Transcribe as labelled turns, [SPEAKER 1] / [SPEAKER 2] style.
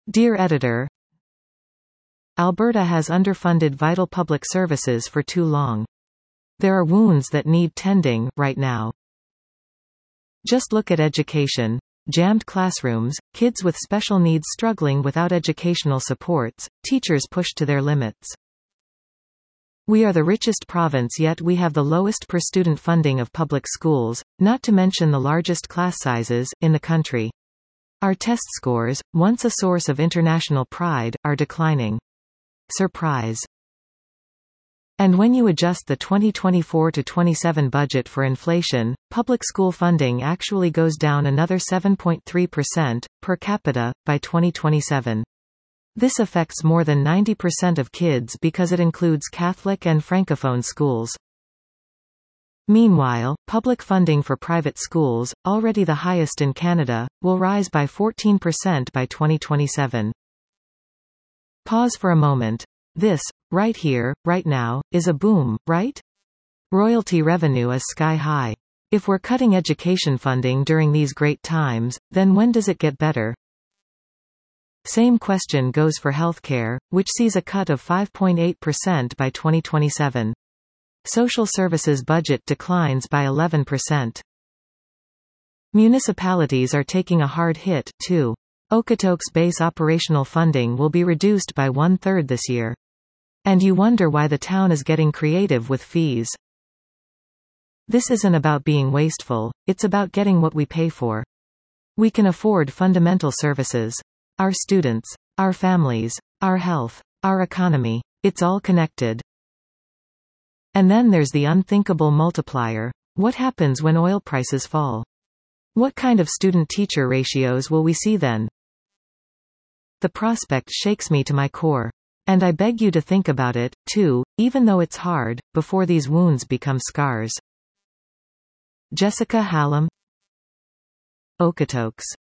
[SPEAKER 1] Dear Editor, Alberta has underfunded vital public services for too long. There are wounds that need tending, right now. Just look at education. Jammed classrooms, kids with special needs struggling without educational supports, teachers pushed to their limits. We are the richest province, yet we have the lowest per student funding of public schools, not to mention the largest class sizes, in the country. Our test scores, once a source of international pride, are declining. Surprise. And when you adjust the 2024-27 budget for inflation, public school funding actually goes down another 7.3%, per capita, by 2027. This affects more than 90% of kids because it includes Catholic and Francophone schools. Meanwhile, public funding for private schools, already the highest in Canada, will rise by 14% by 2027. Pause for a moment. This, right here, right now, is a boom, right? Royalty revenue is sky high. If we're cutting education funding during these great times, then when does it get better? Same question goes for healthcare, which sees a cut of 5.8% by 2027. Social services budget declines by 11%. Municipalities are taking a hard hit, too. Okotoks base operational funding will be reduced by 1/3 this year. And you wonder why the town is getting creative with fees. This isn't about being wasteful, it's about getting what we pay for. We can afford fundamental services. Our students, our families, our health, our economy. It's all connected. And then there's the unthinkable multiplier. What happens when oil prices fall? What kind of student-teacher ratios will we see then? The prospect shakes me to my core. And I beg you to think about it, too, even though it's hard, before these wounds become scars. Jessica Hallam, Okotoks.